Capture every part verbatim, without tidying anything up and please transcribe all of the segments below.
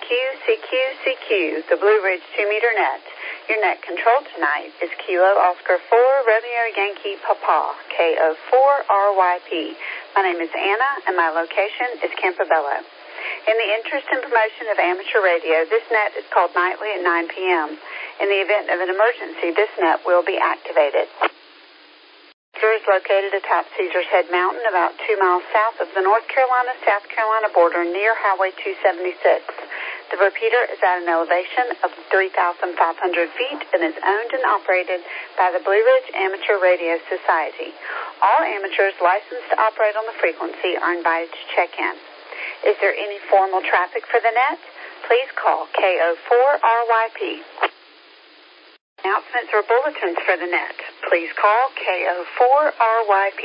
C Q, C Q, the Blue Ridge two-meter net. Your net control tonight is Kilo Oscar four, Romeo Yankee Papa, K O four R Y P. My name is Anna, and my location is Campobello. In the interest and promotion of amateur radio, this net is called nightly at nine p.m. In the event of an emergency, this net will be activated. Caesar is located atop Caesar's Head Mountain, about two miles south of the North Carolina-South Carolina border near Highway two seventy-six. The repeater is at an elevation of three thousand five hundred feet and is owned and operated by the Blue Ridge Amateur Radio Society. All amateurs licensed to operate on the frequency are invited to check in. Is there any formal traffic for the net? Please call K O four R Y P. Announcements or bulletins for the net. Please call K O four R Y P.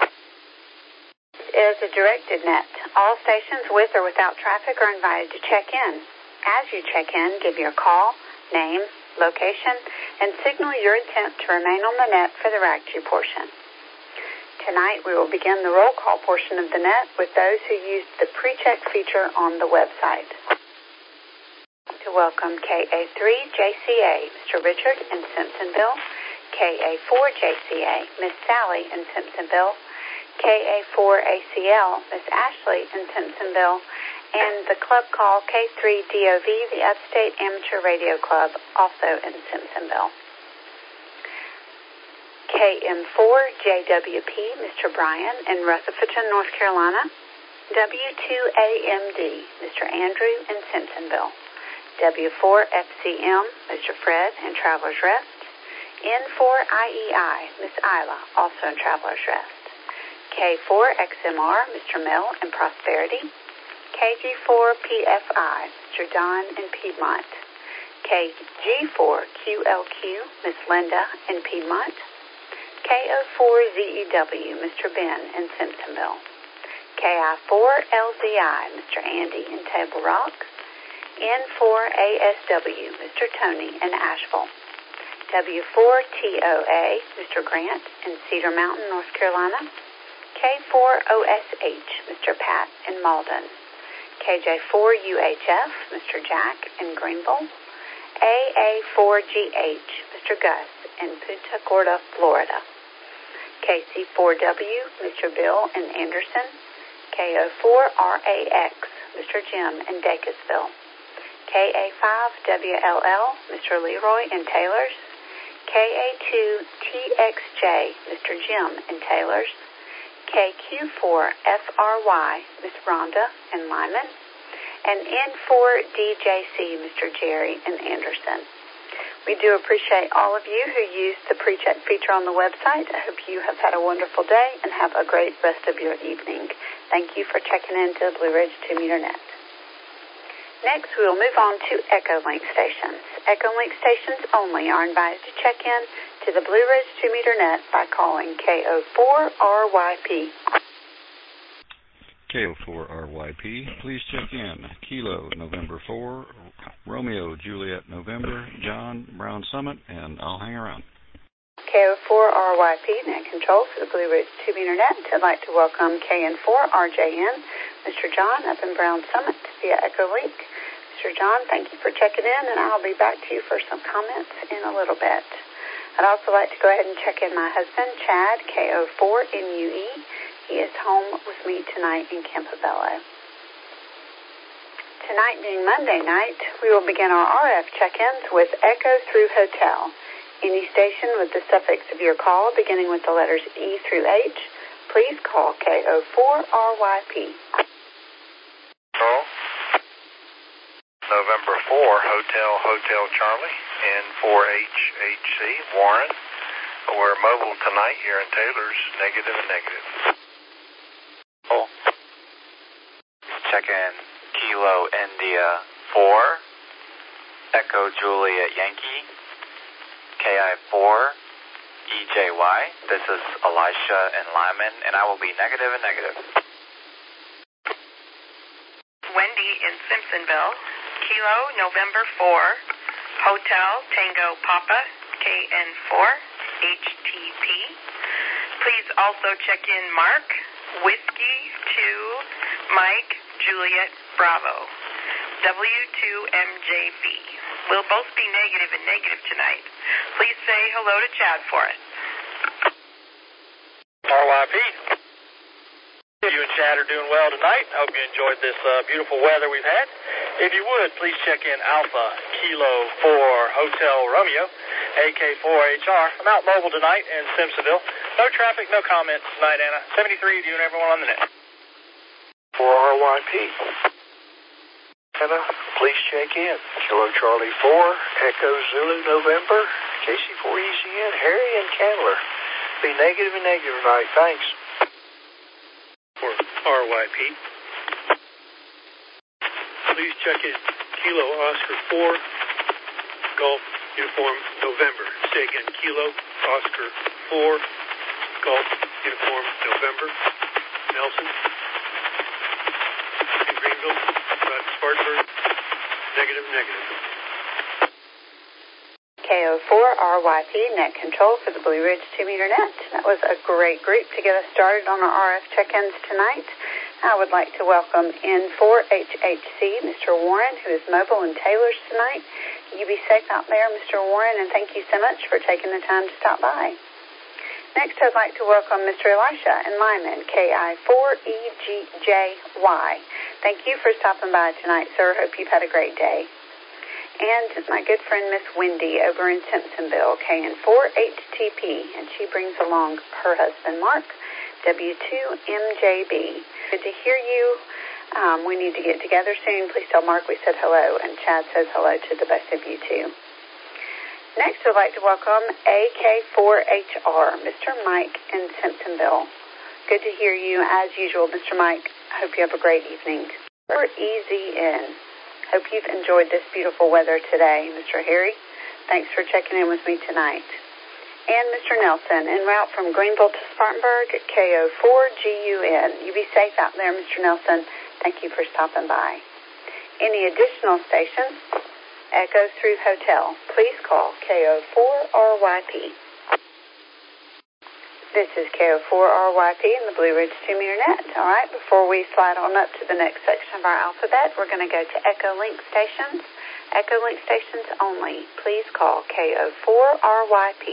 It is a directed net. All stations with or without traffic are invited to check in. As you check in, give your call, name, location, and signal your intent to remain on the net for the R A C Q portion. Tonight we will begin the roll call portion of the net with those who used the pre-check feature on the website. To welcome K A three J C A, Mister Richard in Simpsonville, K A four J C A, Miss Sally in Simpsonville, K A four A C L, Miss Ashley in Simpsonville, and the club call K three D O V, the Upstate Amateur Radio Club, also in Simpsonville. K M four J W P, Mister Brian in Rutherfordton, North Carolina, W two A M D, Mister Andrew in Simpsonville, W four F C M, Mister Fred in Travelers Rest, N four I E I, Miss Isla, also in Travelers Rest, K four X M R, Mister Mel in Prosperity, K G four P F I, Mister Don in Piedmont, K G four Q L Q, Miss Linda in Piedmont, K O four Z E W, Mister Ben in Simpsonville, K I four L Z I, Mister Andy in Table Rock, N four A S W, Mister Tony in Asheville, W four T O A, Mister Grant in Cedar Mountain, North Carolina, K four O S H, Mister Pat in Malden, K J four U H F, Mister Jack in Greenville, A A four G H, Mister Gus in Punta Gorda, Florida, K C four W, Mister Bill in Anderson, K O four R A X, Mister Jim in Dacusville, K A five W L L, Mister Leroy in Taylors, K A two T X J, Mister Jim in Taylors, K Q four F R Y, Miss Rhonda in Lyman, and N four D J C, Mister Jerry in Anderson. We do appreciate all of you who used the pre-check feature on the website. I hope you have had a wonderful day and have a great rest of your evening. Thank you for checking into the Blue Ridge two-meter net. Next, we will move on to Echolink stations. Echolink stations only are invited to check in to the Blue Ridge two-meter net by calling K O four R Y P. K O four R Y P, please check in. Kilo, November four, Romeo, Juliet, November, John, Brown Summit, and I'll hang around. K O four R Y P, net control for the Blue Ridge two-meter net. I'd like to welcome K N four R J N, Mister John up in Brown Summit via Echolink. Mister John, thank you for checking in, and I'll be back to you for some comments in a little bit. I'd also like to go ahead and check in my husband, Chad, K O four N U E. He is home with me tonight in Campobello. Tonight being Monday night, we will begin our R F check-ins with Echo through Hotel. Any station with the suffix of your call beginning with the letters E through H, please call K O four R Y P. Call November four, Hotel Hotel Charlie, N four H H C, Warren. We're mobile tonight here in Taylor's, negative and negative. Oh. Check in Kilo India four, Echo Juliet Yankee, K I four E J Y. This is Elisha in Lyman, and I will be negative and negative. Wendy in Simpsonville, Kilo November four, Hotel Tango Papa, K N four, H T P. Please also check in Mark, Whiskey two, Mike, Juliet, Bravo. W two M J V. We'll both be negative and negative tonight. Please say hello to Chad for us. R Y P. You and Chad are doing well tonight. I hope you enjoyed this uh, beautiful weather we've had. If you would, please check in Alpha Kilo four Hotel Romeo, A K four H R. I'm out mobile tonight in Simpsonville. No traffic, no comments tonight, Anna. seventy-three, you and everyone on the net. For R Y P. Anna, please check in. Kilo Charlie four, Echo Zulu November, K C four E Z N, Harry and Candler. Be negative and negative tonight. Thanks. For R Y P. Please check in Kilo Oscar four, Golf Uniform November. Say again, Kilo Oscar four, Golf Uniform November. Nelson. In Greenville. Spartanburg. Negative, negative. K O four R Y P, net control for the Blue Ridge two meter net. That was a great group to get us started on our R F check-ins tonight. I would like to welcome N four H H C, Mister Warren, who is mobile in Taylor's tonight. You be safe out there, Mister Warren, and thank you so much for taking the time to stop by. Next, I'd like to welcome Mister Elisha in Lyman, K I four E G J Y. Thank you for stopping by tonight, sir. Hope you've had a great day. And my good friend Miss Wendy over in Simpsonville, K N four H T P, and she brings along her husband Mark, W two M J B. Good to hear you. Um, we need to get together soon. Please tell Mark we said hello, and Chad says hello to the best of you too. Next, I'd like to welcome A K four H R, Mister Mike in Simpsonville. Good to hear you as usual, Mister Mike. I hope you have a great evening. For E Z N. Hope you've enjoyed this beautiful weather today, Mister Harry. Thanks for checking in with me tonight. And Mister Nelson, en route from Greenville to Spartanburg, K O four G U N. You be safe out there, Mister Nelson. Thank you for stopping by. Any additional stations? Echo through Hotel. Please call K O four R Y P. This is K O four R Y P in the Blue Ridge two meter net. All right, before we slide on up to the next section of our alphabet, we're going to go to Echo Link stations. Echo Link stations only. Please call K O four R Y P.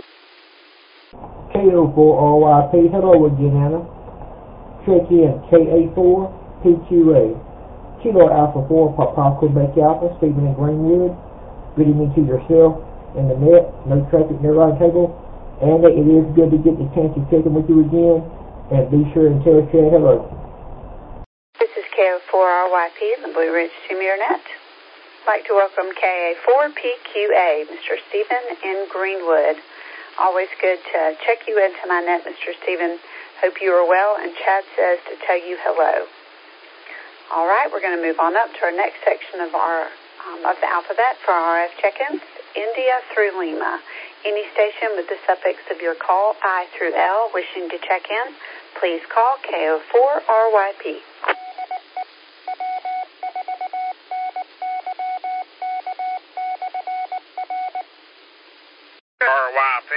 K O four R Y P. Hello again, Anna. Check in K A four P Q A. Kilo Alpha four, Papa Quebec Alpha, Stephen and Greenwood. Good evening to yourself and the net. No traffic, no ride table. And it is good to get the chance to check in with you again. And be sure and tell Chad hello. This is K O four R Y P in the Blue Ridge two meter net. I'd like to welcome K A four P Q A, Mister Stephen in Greenwood. Always good to check you into my net, Mister Stephen. Hope you are well, and Chad says to tell you hello. All right, we're going to move on up to our next section of our um, of the alphabet for our R F check-ins. India through Lima. Any station with the suffix of your call, I through L, wishing to check in, please call K O four R Y P. R Y P.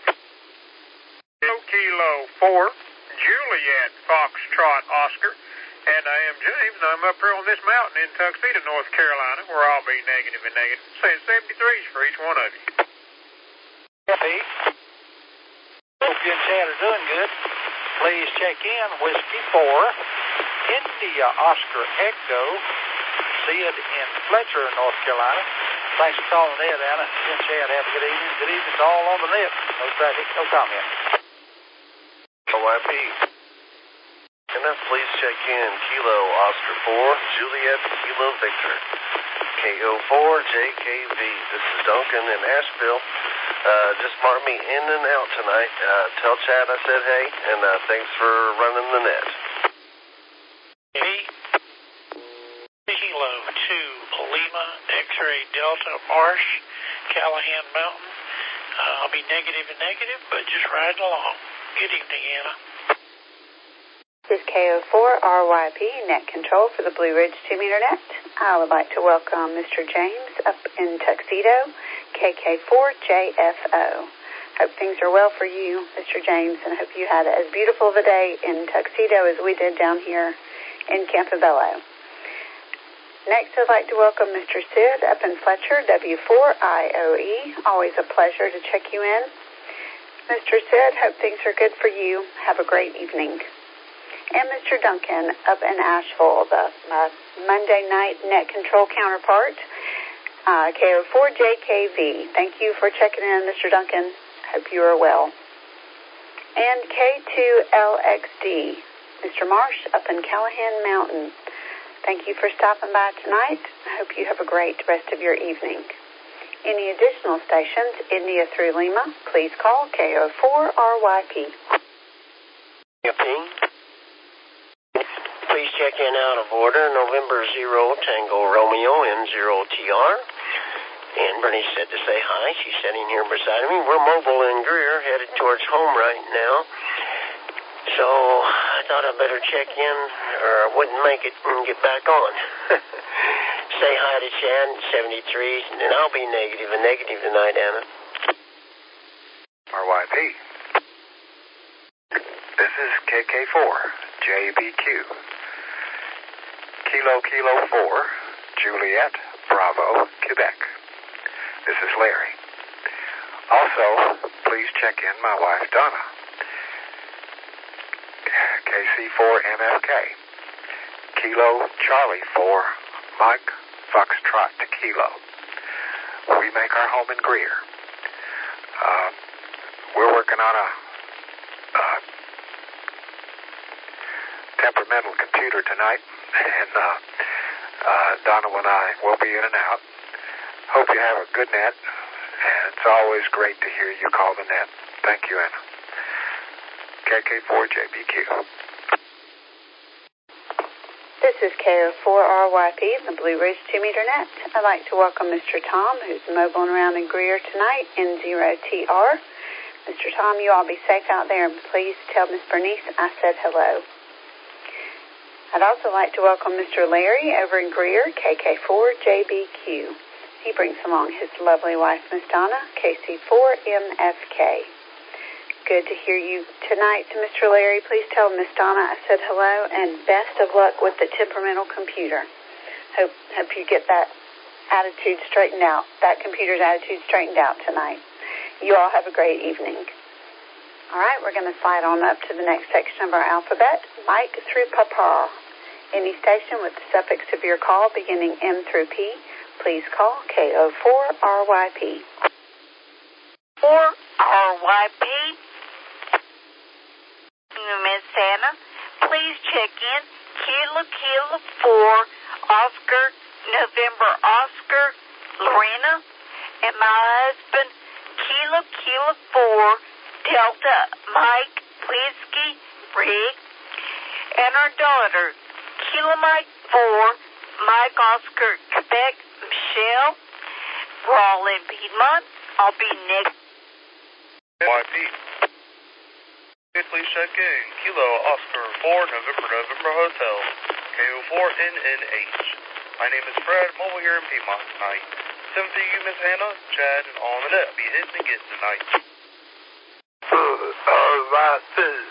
Kilo four, Juliet Foxtrot Oscar. And I am James, and I'm up here on this mountain in Tuxedo, North Carolina, where I'll be negative and negative. Saying seventy-threes for each one of you. Pete. Hope you and Chad are doing good. Please check in Whiskey four, India Oscar Echo, Sid in Fletcher, North Carolina. Thanks for calling in, Anna. You and Chad have a good evening. Good evening to all on the net. No traffic, no comment. R Y P. And then please check in Kilo Oscar four, Juliet Kilo Victor, K O four J K V. This is Duncan in Asheville. Uh, just mark me in and out tonight. Uh, tell Chad I said hey, and uh, thanks for running the net. P. Kilo two, Lima, X-ray Delta Marsh, Callahan Mountain. Uh, I'll be negative and negative, but just riding along. Good evening, Anna. This is K O four R Y P, net control for the Blue Ridge two meter net. I would like to welcome Mister James up in Tuxedo, K K four J F O. Hope things are well for you, Mister James, and hope you had as beautiful of a day in Tuxedo as we did down here in Campobello. Next, I'd like to welcome Mister Sid up in Fletcher, W four I O E. Always a pleasure to check you in. Mister Sid, hope things are good for you. Have a great evening. And Mister Duncan up in Asheville, the uh, Monday night net control counterpart, uh, K O four J K V. Thank you for checking in, Mister Duncan. Hope you are well. And K two L X D, Mister Marsh up in Callahan Mountain. Thank you for stopping by tonight. I hope you have a great rest of your evening. Any additional stations, India through Lima, please call K O four R Y P. Please check in out of order, November zero Tango Romeo M zero T R. And Bernie said to say hi. She's sitting here beside me. We're mobile in Greer, headed towards home right now. So I thought I'd better check in, or I wouldn't make it and get back on. Say hi to Chad, seventy-three, and I'll be negative and negative tonight, Anna. R Y P. This is K K four, J B Q. Kilo Kilo four, Juliet, Bravo, Quebec. This is Larry. Also, please check in my wife, Donna. K C four M F K. Kilo Charlie four, Mike Foxtrot to Kilo. We make our home in Greer. Uh, we're working on a uh, temperamental computer tonight, and uh, uh, Donna and I will be in and out. Hope you have a good net, and it's always great to hear you call the net. Thank you, Anna. K K four J B Q. This is K O four R Y P, the Blue Ridge two meter net. I'd like to welcome Mister Tom, who's mobiling around in Greer tonight, N zero T R. Mister Tom, you all be safe out there, and please tell Miss Bernice I said hello. I'd also like to welcome Mister Larry over in Greer, K K four J B Q. He brings along his lovely wife, Miss Donna, K C four M F K. Good to hear you tonight, Mister Larry. Please tell Miss Donna I said hello, and best of luck with the temperamental computer. Hope, hope you get that attitude straightened out, that computer's attitude straightened out tonight. You all have a great evening. All right, we're going to slide on up to the next section of our alphabet, Mike through Papa. Any station with the suffix of your call beginning M through P, please call K O four R Y P. four R Y P. Miss Anna, please check in Kilo Kilo four Oscar November Oscar Lorena, and my husband Kilo Kilo four Delta Mike Whiskey Rick, and our daughter Kilo Mike four Mike Oscar Quebec Michelle. We're all in Piedmont. I'll be next. Y P. Please check in. Kilo Oscar four November November Hotel. K O four N N H. My name is Fred. I'm over here in Piedmont tonight. Same to you, Miss Hannah, Chad, and all of that. Be hitting again tonight. Alright,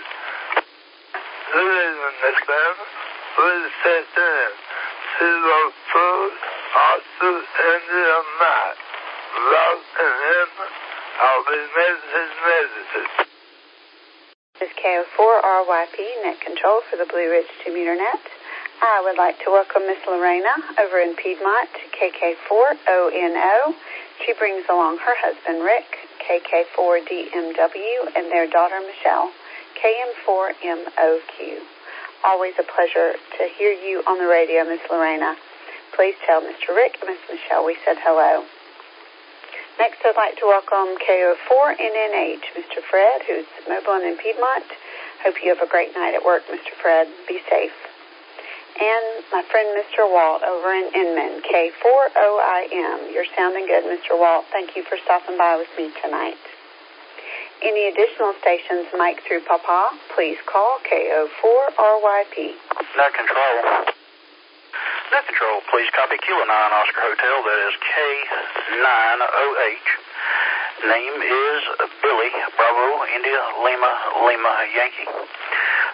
this is Miss Hannah. Please check in. Kilo four Oscar N N H. Love and him. I'll be messages, messages. This is K O four R Y P, net control for the Blue Ridge two meter net. I would like to welcome Miss Lorena over in Piedmont to K K four O N O. She brings along her husband, Rick, K K four D M W, and their daughter, Michelle, K M four M O Q. Always a pleasure to hear you on the radio, Miss Lorena. Please tell Mister Rick and Miss Michelle we said hello. Next, I'd like to welcome K O four N N H, Mister Fred, who's mobile in Piedmont. Hope you have a great night at work, Mister Fred. Be safe. And my friend Mister Walt over in Inman, K four O I M. You're sounding good, Mister Walt. Thank you for stopping by with me tonight. Any additional stations, Mike through Papa, please call K O four R Y P. Net control. Net control, please copy Kilo nine Oscar Hotel. That is K nine O H. Name is Billy, Bravo, India, Lima, Lima, Yankee.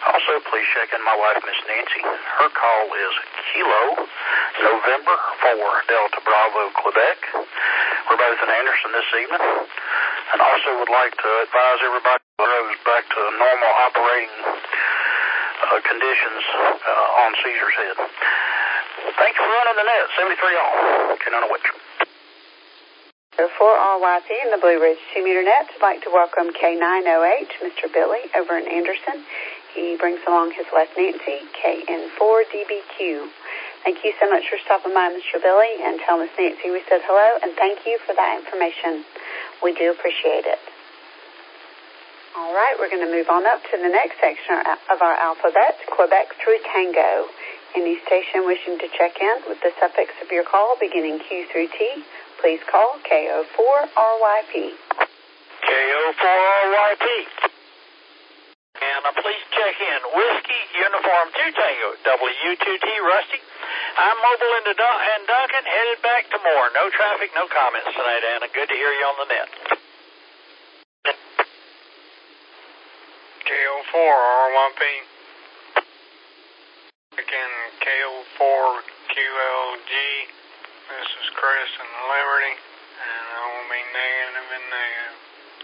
Also, please check in my wife, Miss Nancy. Her call is Kilo, November four, Delta Bravo, Quebec. We're both in Anderson this evening. And also would like to advise everybody goes back to normal operating uh, conditions uh, on Caesar's Head. Thank you for running the net. seventy-three all. Kenona-Witch. For R Y P in the Blue Ridge two meter net, I'd like to welcome K nine oh eight, Mister Billy, over in Anderson. He brings along his wife Nancy, K N four D B Q. Thank you so much for stopping by, Mister Billy, and tell Miss Nancy we said hello, and thank you for that information. We do appreciate it. All right, we're going to move on up to the next section of our alphabet, Quebec through Tango. Any station wishing to check in with the suffix of your call beginning Q through T, please call K O four R Y P. K O four R Y P. And uh, please check in Whiskey Uniform two Tango, W two T Rusty. I'm mobile into Dun- and Duncan, headed back to Moore. No traffic, no comments tonight, Anna. Good to hear you on the net. K O four R Y P. Again, K O four Q L G. This is Chris in Liberty, and I will be negative and negative.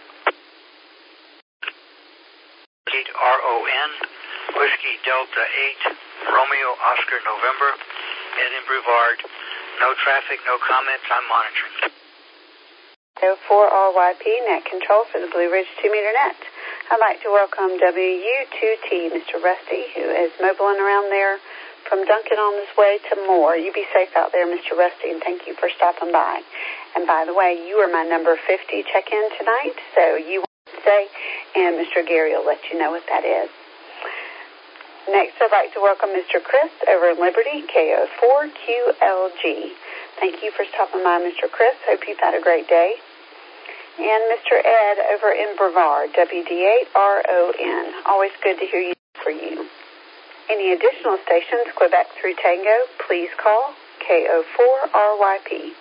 R O N, Whiskey Delta eight, Romeo Oscar November, Ed Brevard. No traffic, no comments. I'm monitoring. K O four R Y P, net control for the Blue Ridge two meter net. I'd like to welcome W U two T, Mister Rusty, who is mobiling around there from Duncan on his way to Moore. You be safe out there, Mister Rusty, and thank you for stopping by. And by the way, you are my number fifty check-in tonight, so you want to stay, and Mister Gary will let you know what that is. Next, I'd like to welcome Mister Chris over in Liberty, K O four Q L G. Thank you for stopping by, Mister Chris. Hope you've had a great day. And Mister Ed over in Brevard, W D eight R O N. Always good to hear you for you. Any additional stations, Quebec through Tango, please call K O four R Y P.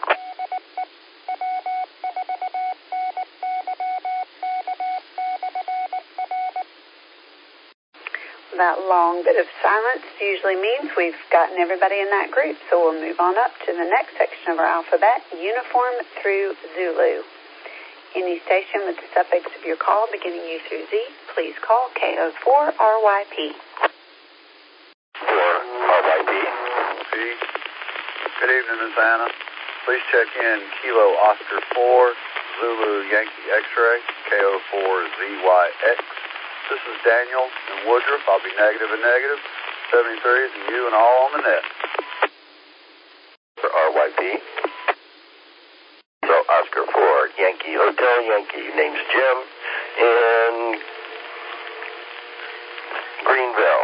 That long bit of silence usually means we've gotten everybody in that group, so we'll move on up to the next section of our alphabet, uniform through Zulu. Any station with the suffix of your call beginning U through Z, please call K O four R Y P. four R Y P. Good evening, Miss Anna. Please check in Kilo Oscar four, Zulu Yankee X-ray, K O four Z Y X. This is Daniel in Woodruff. I'll be negative and negative. seventy-threes and you and all on the net. For R Y P. So Oscar four, Yankee Hotel, Yankee, name's Jim, in Greenville.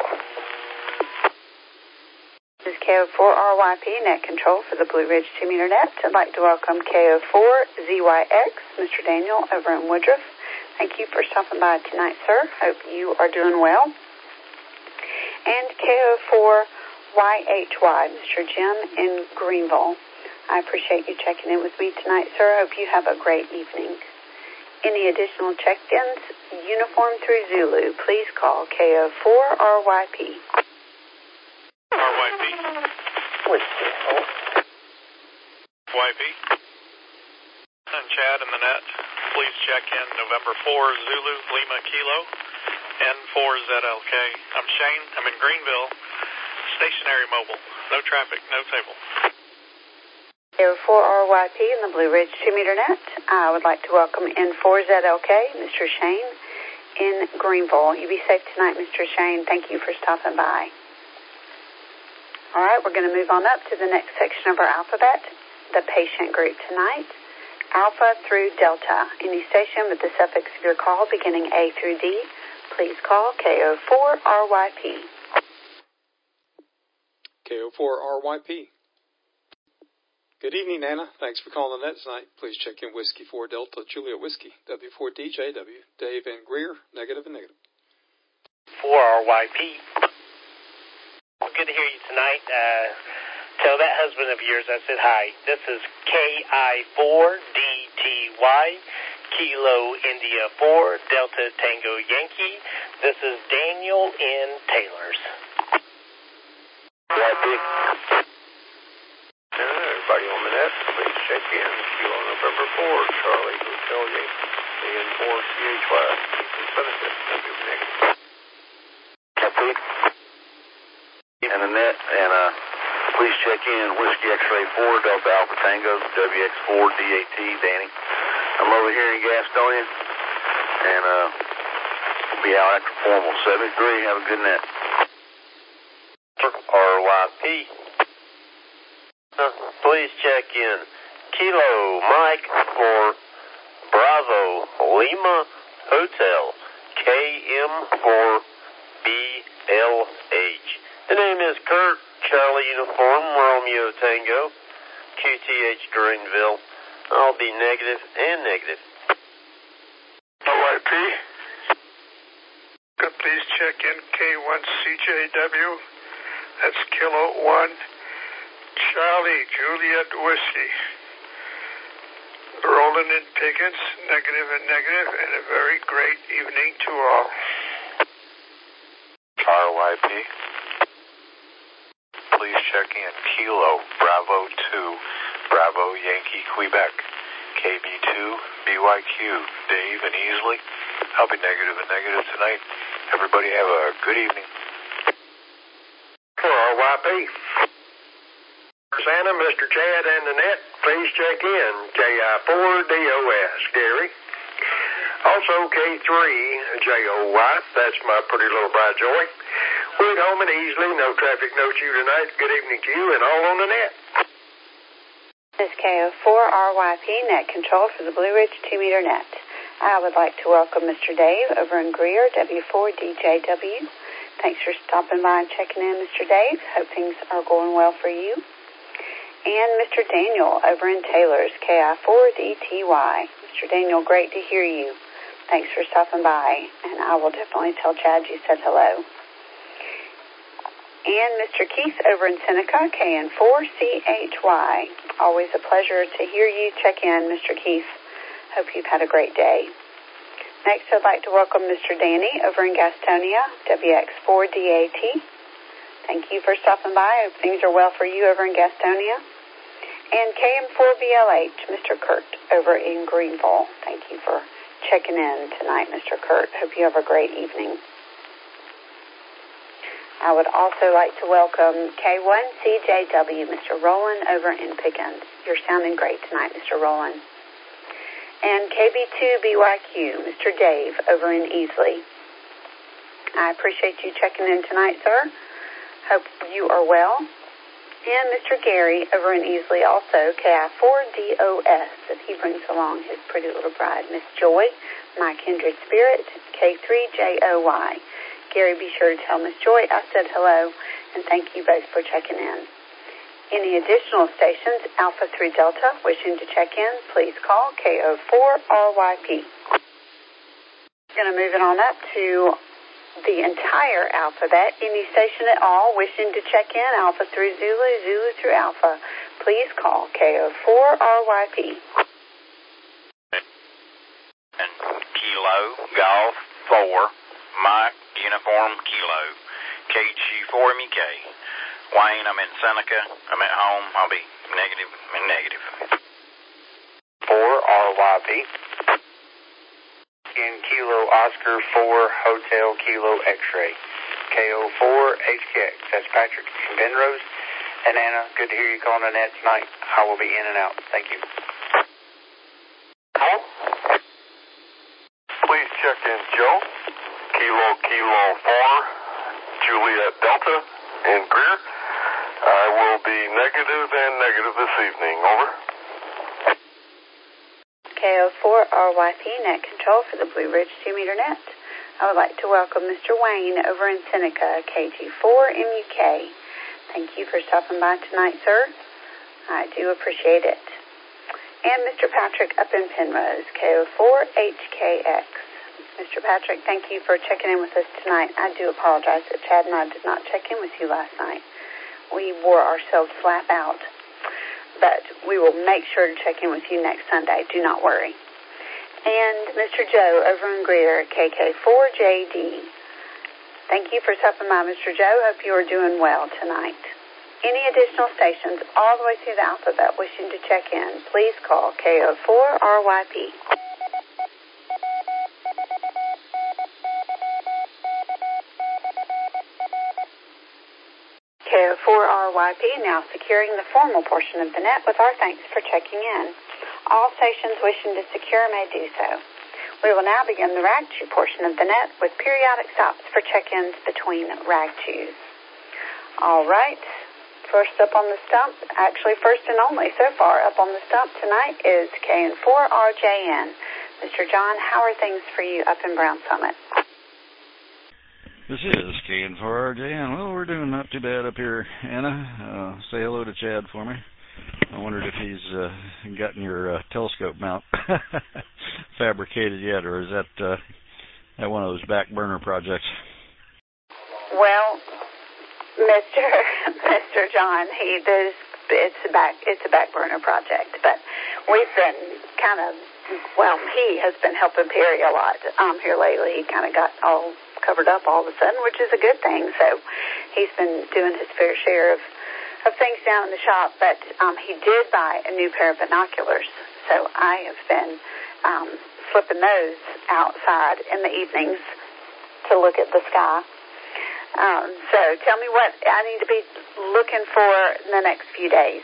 This is K O four R Y P, net control for the Blue Ridge two meter net. I'd like to welcome K O four Z Y X, Mister Daniel over in Woodruff. Thank you for stopping by tonight, sir. Hope you are doing well. And K O four Y H Y, Mister Jim in Greenville. I appreciate you checking in with me tonight, sir. I hope you have a great evening. Any additional check-ins, uniform through Zulu, please call K O four R Y P. R Y P. Whiskey. Oh. Y P. And Chad in the net. Please check in November four, Zulu, Lima, Kilo, N four Z L K. I'm Shane. I'm in Greenville. Stationary mobile. No traffic, no table. K O four R Y P in the Blue Ridge two meter net. I would like to welcome N four Z L K, Mister Shane in Greenville. You be safe tonight, Mister Shane. Thank you for stopping by. All right, we're going to move on up to the next section of our alphabet, the patient group tonight, Alpha through Delta. Any station with the suffix of your call beginning A through D, please call K O four R Y P. K O four R Y P. Good evening, Nana. Thanks for calling the net tonight. Please check in Whiskey four Delta Juliet Whiskey, W four D J W, Dave and Greer, negative and negative. four R Y P. Well, good to hear you tonight. Uh, tell that husband of yours I said hi. This is K I four D T Y, Kilo India four, Delta Tango Yankee. This is Daniel in Taylor's. Y P. Uh, everybody on the net, please check in. Kilo November four, Charlie Hotel Yankee, A N four C H Y. Benefit, W negative. Copy. And the net, and uh, please check in Whiskey X-Ray four, Delta Alpha Tango, W X four D A T, Danny. I'm over here in Gastonia, and uh, we'll be out after formal. seventy-three, have a good net. R Y P. Uh, please check in Kilo Mike for Bravo Lima Hotel, K M four B L H. The name is Kurt, Charlie Uniform, Romeo Tango, Q T H Greenville. I'll be negative and negative. O Y P. Please check in K one C J W. That's Kilo one, Charlie Juliet Whiskey. Rolling in Pickens, negative and negative, and a very great evening to all. R Y P. Please check in Kilo Bravo two, Bravo Yankee Quebec, K B two B Y Q, Dave and Easley. I'll be negative and negative tonight. Everybody have a good evening. For R Y P. Santa, Mister Chad and the net, please check in K I four D O S, Gary. Also K three J O Y, that's my pretty little bride Joy. We're at home and easily, no traffic, no chew tonight. Good evening to you and all on the net. This is K O four R Y P net control for the Blue Ridge two meter net. I would like to welcome Mister Dave over in Greer, W four D J W. Thanks for stopping by and checking in, Mister Dave. Hope things are going well for you. And Mister Daniel over in Taylor's, K I four D T Y. Mister Daniel, great to hear you. Thanks for stopping by, and I will definitely tell Chad you said hello. And Mister Keith over in Seneca, K N four C H Y. Always a pleasure to hear you check in, Mister Keith. Hope you've had a great day. Next, I'd like to welcome Mister Danny over in Gastonia, W X four D A T. Thank you for stopping by. Hope things are well for you over in Gastonia. And K M four B L H, Mister Kurt over in Greenville. Thank you for checking in tonight, Mister Kurt. Hope you have a great evening. I would also like to welcome K one C J W, Mister Rowland over in Pickens. You're sounding great tonight, Mister Rowland. And K B two B Y Q, Mister Dave over in Easley. I appreciate you checking in tonight, sir. Hope you are well. And Mister Gary over in Easley also, K I four D O S, as he brings along his pretty little bride, Miss Joy, my kindred spirit, K three J O Y. Gary, be sure to tell Miss Joy I said hello, and thank you both for checking in. Any additional stations, Alpha three Delta, wishing to check in, please call K O four R Y P. Going to move it on up to the entire alphabet. Any station at all wishing to check in, Alpha through Zulu, Zulu through Alpha, please call K O four R Y P. And Kilo Golf four, Mike Uniform Kilo, K G four M E K. Wayne, I'm in Seneca. I'm at home. I'll be negative and negative. four R Y P. In Kilo Oscar four Hotel Kilo X-Ray. K O four H K X. That's Patrick in Penrose. And Anna, good to hear you calling the net tonight. I will be in and out. Thank you. Hello? Please check in Joe. Kilo Kilo four, Juliet Delta in Greer. I will be negative and negative this evening. Over. K O four R Y P net control for the Blue Ridge two meter net. I would like to welcome Mister Wayne over in Seneca, K G four M U K. Thank you for stopping by tonight, sir. I do appreciate it. And Mister Patrick up in Penrose, K O four H K X. Mister Patrick, thank you for checking in with us tonight. I do apologize that Chad and I did not check in with you last night. We wore ourselves flat out. But we will make sure to check in with you next Sunday. Do not worry. And Mister Joe over in Greer, K K four J D. Thank you for stopping by, Mister Joe. Hope you are doing well tonight. Any additional stations all the way through the alphabet wishing to check in, please call K O four R Y P. K O four R Y P now securing the formal portion of the net with our thanks for checking in. All stations wishing to secure may do so. We will now begin the rag chew portion of the net with periodic stops for check-ins between rag chews. All right. First up on the stump, actually first and only so far up on the stump tonight is K N four R J N. Mister John, how are things for you up in Brown Summit? This is K N four R J N. Well, we're doing not too bad up here, Anna. Uh, say hello to Chad for me. I wondered if he's uh, gotten your uh, telescope mount fabricated yet, or is that uh, that one of those back burner projects? Well, Mister Mister John, he does. It's a back. It's a back burner project, but we've been kind of. Well, he has been helping Perry a lot um, here lately. He kind of got all covered up all of a sudden, which is a good thing. So he's been doing his fair share of. of things down in the shop, but um, he did buy a new pair of binoculars, so I have been um, flipping those outside in the evenings to look at the sky. Um, so tell me what I need to be looking for in the next few days.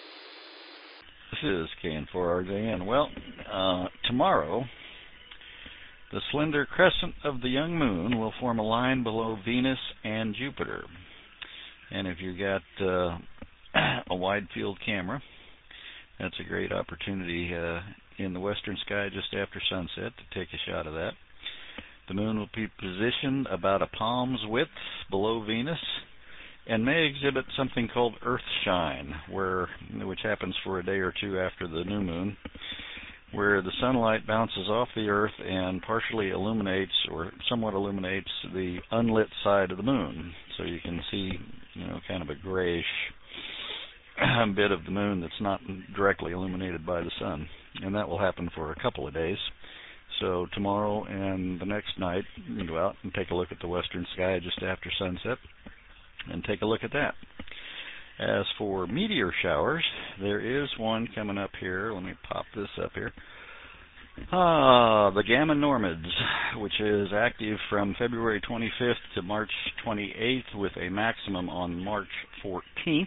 This is K N four R J N. Well, uh, tomorrow, the slender crescent of the young moon will form a line below Venus and Jupiter. And if you've got uh, a wide field camera, that's a great opportunity uh, in the western sky just after sunset to take a shot of that. The moon will be positioned about a palm's width below Venus and may exhibit something called earth shine, where which happens for a day or two after the new moon, where the sunlight bounces off the earth and partially illuminates or somewhat illuminates the unlit side of the moon. So you can see, you know, kind of a grayish bit of the moon that's not directly illuminated by the sun. And that will happen for a couple of days. So tomorrow and the next night, you can go out and take a look at the western sky just after sunset and take a look at that. As for meteor showers, there is one coming up here. Let me pop this up here. Ah, the Gamma Normids, which is active from February twenty-fifth to March twenty-eighth with a maximum on March fourteenth.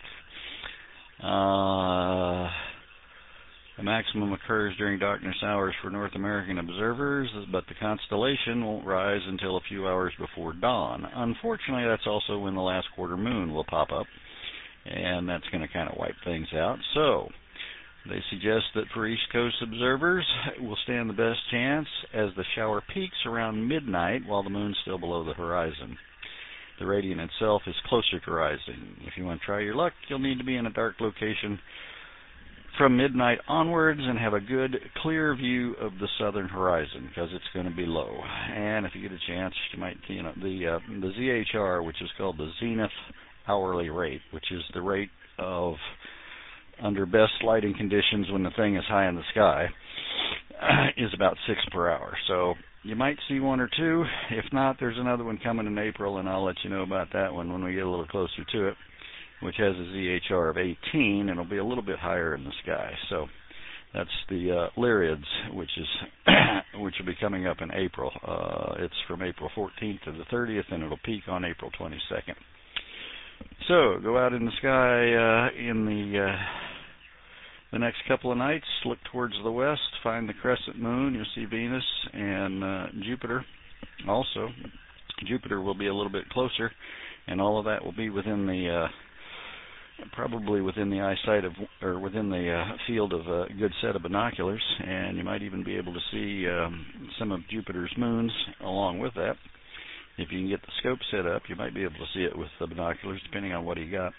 Uh, the maximum occurs during darkness hours for North American observers, but the constellation won't rise until a few hours before dawn. Unfortunately, that's also when the last quarter moon will pop up, and that's going to kind of wipe things out. So they suggest that for East Coast observers, it will stand the best chance as the shower peaks around midnight while the moon's still below the horizon. The radiant itself is closer to rising. If you want to try your luck, you'll need to be in a dark location from midnight onwards and have a good, clear view of the southern horizon because it's going to be low. And if you get a chance, you might, you know, the uh, the Z H R, which is called the Zenith Hourly Rate, which is the rate of under best lighting conditions when the thing is high in the sky, uh, is about six per hour. So you might see one or two. If not, there's another one coming in April, and I'll let you know about that one when we get a little closer to it, which has a Z H R of eighteen, and it'll be a little bit higher in the sky. So that's the uh, Lyrids, which is which will be coming up in April. Uh, it's from April fourteenth to the thirtieth, and it'll peak on April twenty-second. So go out in the sky uh, in the uh, the next couple of nights, look towards the west, find the crescent moon. You'll see Venus and uh, Jupiter. Also, Jupiter will be a little bit closer, and all of that will be within the uh, probably within the eyesight of, or within the uh, field of a good set of binoculars, and you might even be able to see um, some of Jupiter's moons along with that. If you can get the scope set up, you might be able to see it with the binoculars, depending on what you got.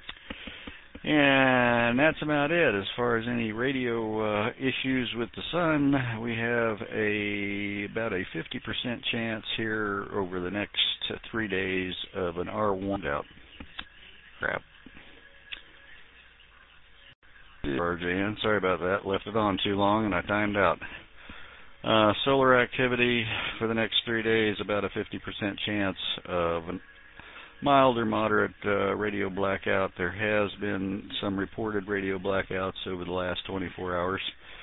And that's about it. As far as any radio uh, issues with the sun, we have a about a fifty percent chance here over the next three days of an R one out. Crap. R J N, sorry about that. Left it on too long and I timed out. Uh, solar activity for the next three days, about a fifty percent chance of a mild or moderate uh, radio blackout. There has been some reported radio blackouts over the last twenty-four hours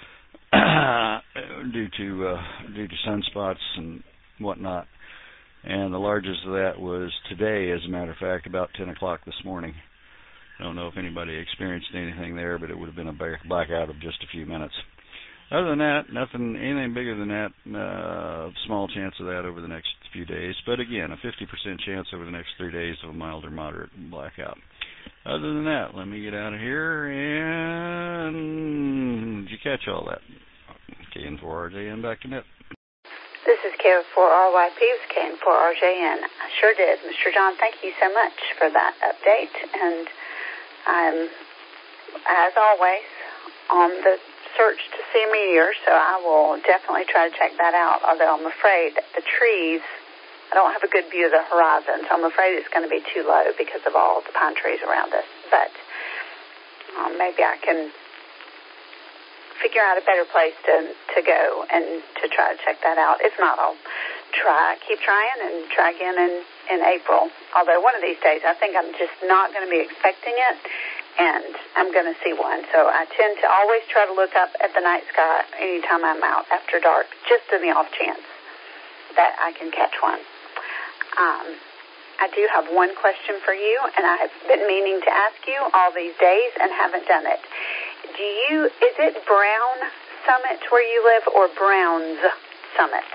due to uh, due to sunspots and whatnot. And the largest of that was today, as a matter of fact, about ten o'clock this morning. I don't know if anybody experienced anything there, but it would have been a blackout of just a few minutes. Other than that, nothing, anything bigger than that. Uh, small chance of that over the next few days. But again, a fifty percent chance over the next three days of a mild or moderate blackout. Other than that, let me get out of here. And did you catch all that? K N four R J N, back to net. This is K O four R Y P with K N four R J N. I sure did. Mister John, thank you so much for that update. And I'm, as always, on the search to see a meteor, so I will definitely try to check that out, although I'm afraid the trees, I don't have a good view of the horizon, so I'm afraid it's going to be too low because of all the pine trees around us. But um, maybe I can figure out a better place to, to go and to try to check that out. If not, I'll try, keep trying and try again in, in April. Although one of these days I think I'm just not going to be expecting it, and I'm going to see one. So I tend to always try to look up at the night sky anytime I'm out after dark, just in the off chance that I can catch one. Um, I do have one question for you, and I have been meaning to ask you all these days and haven't done it. Do you, is it Brown Summit where you live, or Browns Summit?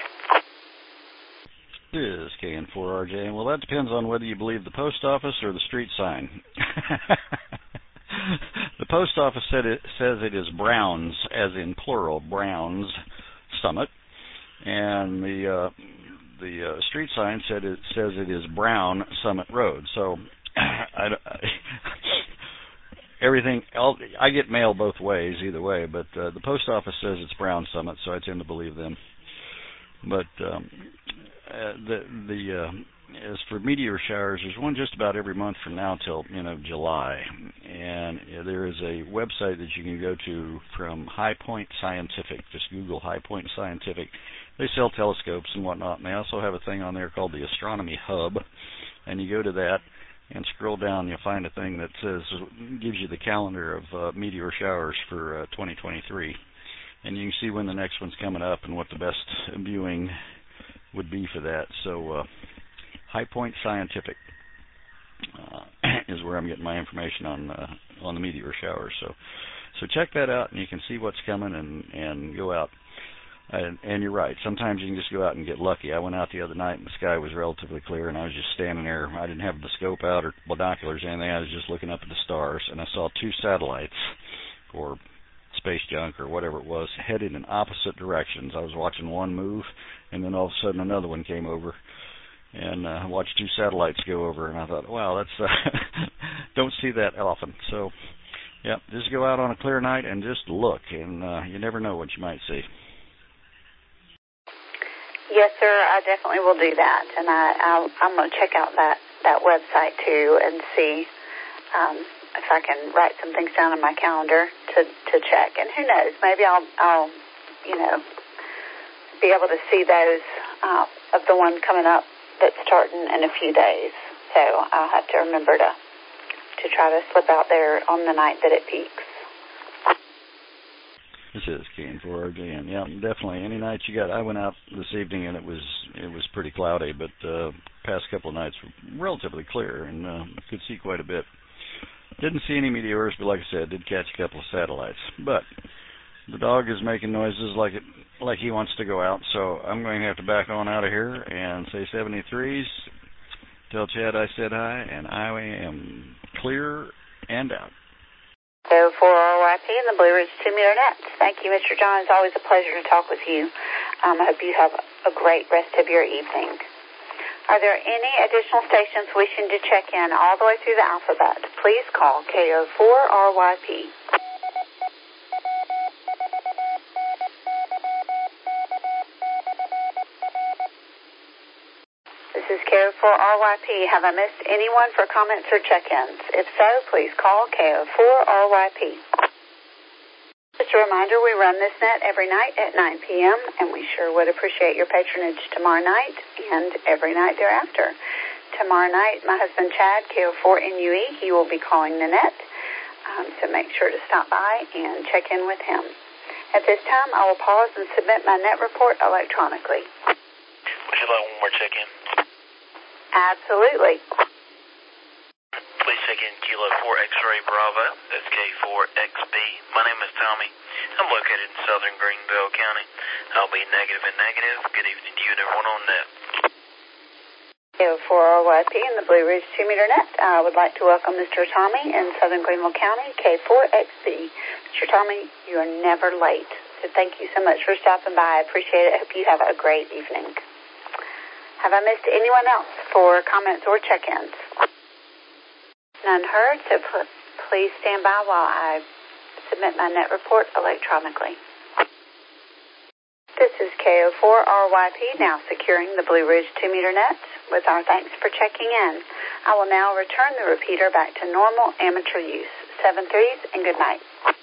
It is K N four R J. Well, that depends on whether you believe the post office or the street sign. The post office said it says it is Browns, as in plural, Browns Summit, and the uh, the uh, street sign said it says it is Brown Summit Road. So I, I, everything else, I get mail both ways, either way. But uh, the post office says it's Brown Summit, so I tend to believe them. But um, uh, the the uh, as for meteor showers, there's one just about every month from now till, you know, July. And uh, there is a website that you can go to from High Point Scientific. Just Google High Point Scientific. They sell telescopes and whatnot, and they also have a thing on there called the Astronomy Hub. And you go to that and scroll down, you'll find a thing that says, gives you the calendar of uh, meteor showers for uh, twenty twenty-three. And you can see when the next one's coming up and what the best viewing would be for that. So uh, High Point Scientific uh, is where I'm getting my information on uh, on the meteor showers. So so check that out, and you can see what's coming and, and go out. And, and you're right. Sometimes you can just go out and get lucky. I went out the other night, and the sky was relatively clear, and I was just standing there. I didn't have the scope out or binoculars or anything. I was just looking up at the stars, and I saw two satellites, or space junk or whatever it was, headed in opposite directions. I was watching one move, and then all of a sudden another one came over, and uh, I watched two satellites go over, and I thought, wow, that's uh, don't see that often. So, yeah, just go out on a clear night and just look, and uh, you never know what you might see. Yes, sir, I definitely will do that, and I, I'll, I'm going to check out that, that website, too, and see um, if I can write some things down on my calendar to, to check. And who knows, maybe I'll, I'll, you know, be able to see those uh, of the one coming up that's starting in a few days. So I'll have to remember to, to try to slip out there on the night that it peaks. This is K N four R J N. Yeah, definitely. Any night you got. I went out this evening and it was it was pretty cloudy, but uh, past couple of nights were relatively clear and uh, could see quite a bit. Didn't see any meteors, but like I said, did catch a couple of satellites. But the dog is making noises like it like he wants to go out, so I'm going to have to back on out of here and say seventy-threes. Tell Chad I said hi, and I am clear and out. So for R Y P and the Blue Ridge two meter nets. Thank you, Mister John. It's always a pleasure to talk with you. Um, I hope you have a great rest of your evening. Are there any additional stations wishing to check in all the way through the alphabet? Please call K O four R Y P. This is K O four R Y P. Have I missed anyone for comments or check-ins? If so, please call K O four R Y P. Just a reminder, we run this net every night at nine p.m., and we sure would appreciate your patronage tomorrow night and every night thereafter. Tomorrow night, my husband Chad, K O four N U E, he will be calling the net, um, so make sure to stop by and check in with him. At this time, I will pause and submit my net report electronically. Would you like one more check-in? Absolutely. Please check in Kilo four X-Ray Bravo. That's K four X B. My name is Tommy. I'm located in southern Greenville County. I'll be negative and negative. Good evening to you and everyone on net. K O four R Y P in the Blue Ridge two meter net. I would like to welcome Mister Tommy in southern Greenville County, K four X B. Mister Tommy, you are never late. So thank you so much for stopping by. I appreciate it. I hope you have a great evening. Have I missed anyone else for comments or check-ins? None heard, so pl- please stand by while I submit my net report electronically. This is K O four R Y P, now securing the Blue Ridge two meter net with our thanks for checking in. I will now return the repeater back to normal amateur use. Seven threes and good night.